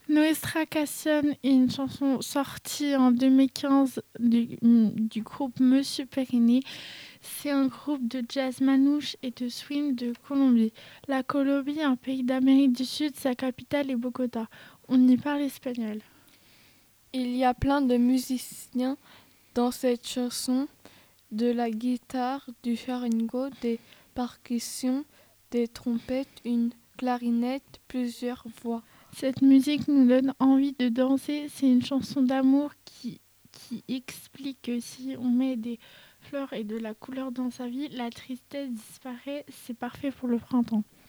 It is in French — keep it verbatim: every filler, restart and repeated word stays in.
Nuestra Canción est une chanson sortie en deux mille quinze du, du groupe Monsieur Perrine. C'est un groupe de jazz manouche et de swing de Colombie. La Colombie, un pays d'Amérique du Sud, sa capitale est Bogota. On y parle espagnol. Il y a plein de musiciens dans cette chanson, de la guitare, du charango, des percussions, des trompettes, une clarinette, plusieurs voix. Cette musique nous donne envie de danser. C'est une chanson d'amour qui, qui explique que si on met des fleurs et de la couleur dans sa vie, la tristesse disparaît. C'est parfait pour le printemps.